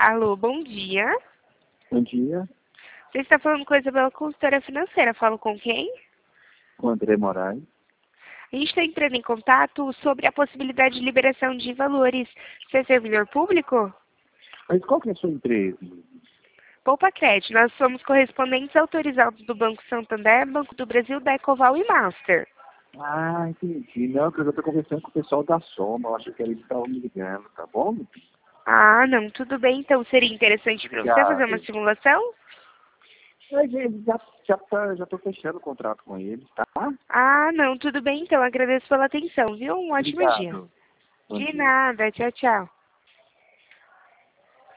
Alô, bom dia. Bom dia, Você está falando com a Isabela, consultora financeira. Falo com quem? com André Moraes. A gente está entrando em contato sobre a possibilidade de liberação de valores. Você é servidor público? Mas qual que é a sua empresa? Poupa Crédito. Nós somos correspondentes autorizados do Banco Santander, Banco do Brasil, da Ecoval e Master. Ah, entendi. Não, que eu já estou conversando com o pessoal da Soma. Eu acho que eles estavam me ligando, tá bom? Ah, não, tudo bem. Então seria interessante para você fazer uma Obrigado. simulação? Mas já tô fechando o contrato com eles, tá? Ah, não, tudo bem. Então agradeço pela atenção, viu? Um ótimo dia. Obrigado. Bom De dia. nada. Tchau, tchau.